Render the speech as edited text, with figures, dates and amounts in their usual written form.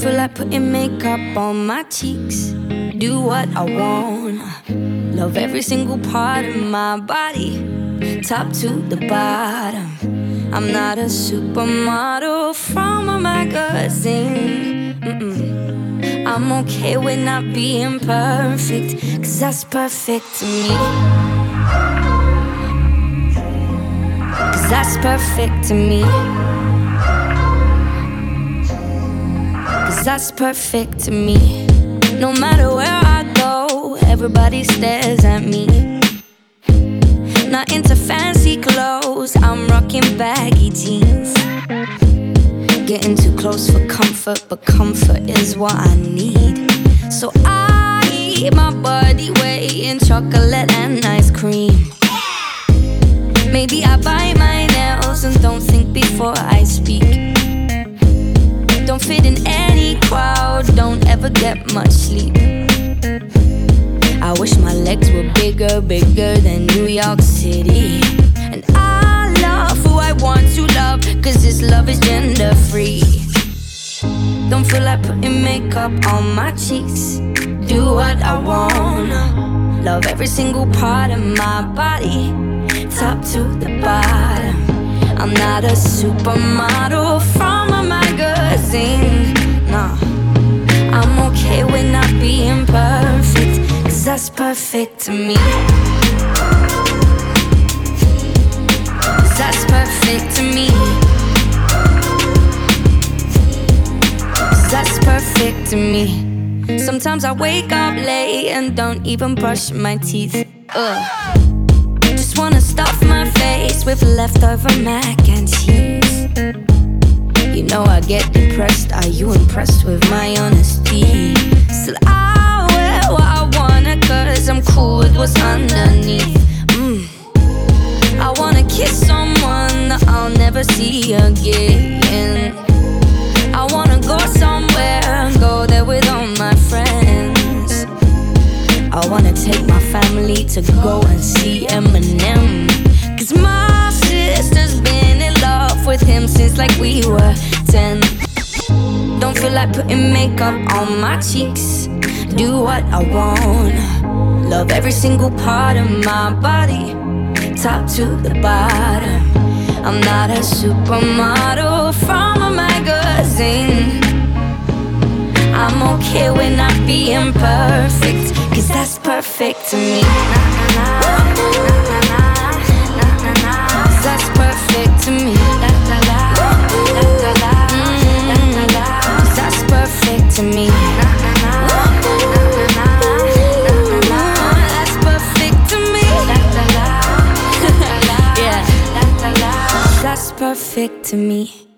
feel like putting makeup on my cheeks. Do what I want. Love every single part of my body, top to the bottom. I'm not a supermodel from a magazine. I'm okay with not being perfect, 'cause that's perfect to me. 'Cause that's perfect to me. 'Cause that's perfect to me. No matter where I go, everybody stares at me. Not into fancy clothes, I'm rocking baggy jeans. Getting too close for comfort, but comfort is what I need. So I eat my body weight in chocolate and ice cream. Maybe I bite my nails and don't think before I speak. Don't fit in any crowd, don't ever get much sleep. I wish my legs were bigger, bigger than New York City. And I love who I want to love, 'cause this love is gender free. Don't feel like putting makeup on my cheeks. Do what I wanna. Love every single part of my body, top to the bottom. I'm not a supermodel from a magazine. No, I'm okay with not being perfect, 'cause that's perfect to me. 'Cause that's perfect to me. 'Cause that's perfect to me. Sometimes I wake up late and don't even brush my teeth. Just wanna stuff my face with leftover mac and cheese. You know I get depressed, are you impressed with my honesty? Still I wear what I wanna, 'cause I'm cool with what's underneath. I wanna kiss someone that I'll never see again. I wanna go somewhere and go there with all my friends. I wanna take my family to go and see Eminem, 'cause my sister's been in love with him since like we were 10. Don't feel like putting makeup on my cheeks. Do what I want. Love every single part of my body, top to the bottom. I'm not a supermodel from a magazine. I'm okay with not being perfect, 'cause that's perfect to me. 'Cause that's perfect to me. 'Cause that's perfect to me. That's perfect to me. Yeah, that's perfect to me.